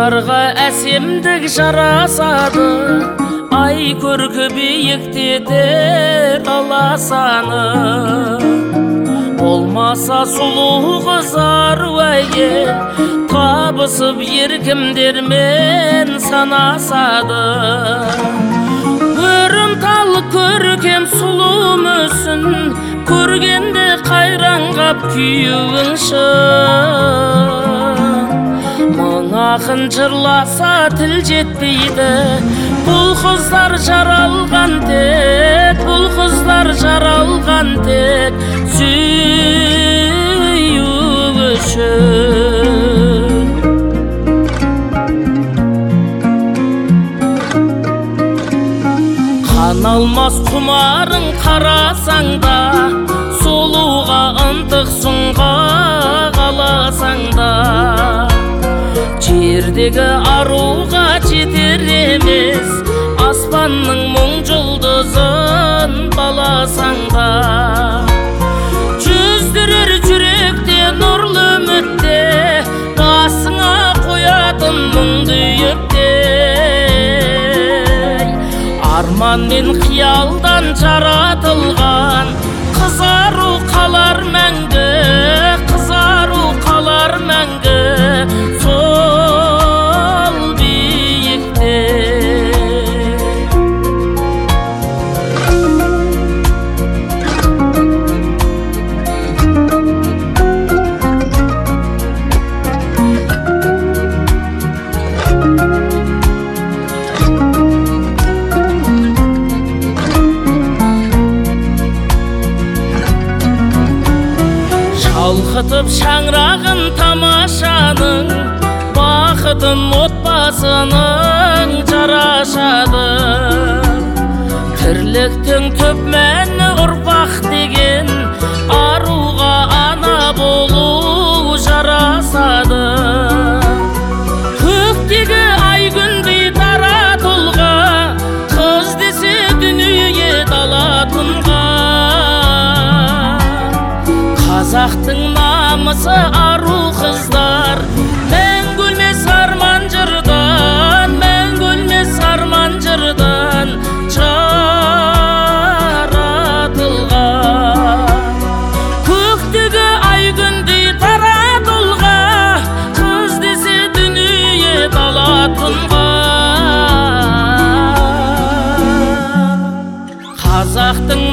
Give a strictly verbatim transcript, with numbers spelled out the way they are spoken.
Қыздарға әсемдік жарасады, ай көркі биіктетер аласаны. Болмаса сұлу қызар әйел, табысып еркімдермен санасады. Көрім тал көркем сұлу мүсін, көргенде қайраңғап күйеуің шын. Мың ақын жырласа тіл жетпейді, бұл қыздар жаралған тек, бұл қыздар жаралған тек сүю үшін. Қан алмас құмарың қарасаң да, солуға ынтық сұңға қаласаң да, жердегі аруға жетер емес, аспанның мұң жұлдызын баласаң да. Жүздірер жүректе нұрлы үмітте, басыңа қоятын мұңды өктей. Арман мен қиялдан жаратылған қызару қалар мәңгі, қызару қалар мәңгі сол биікте. Шалқытып шаңырағын тамашаның, бақытын отбасының жарашады. Тірліктің түп мәні ұрпақ деген, аруға ана болу жарасады. Көктегі ай күндей дара тұлға, қыз десе дүние дала тұнған. Қазақтың намысы ару қыздар, мәңгі өлмес арман жырдан, мәңгі өлмес арман жырдан жаратылған. Көктегі ай күндей таратылға, қыз десе дүние дала тұнған. Қазақтың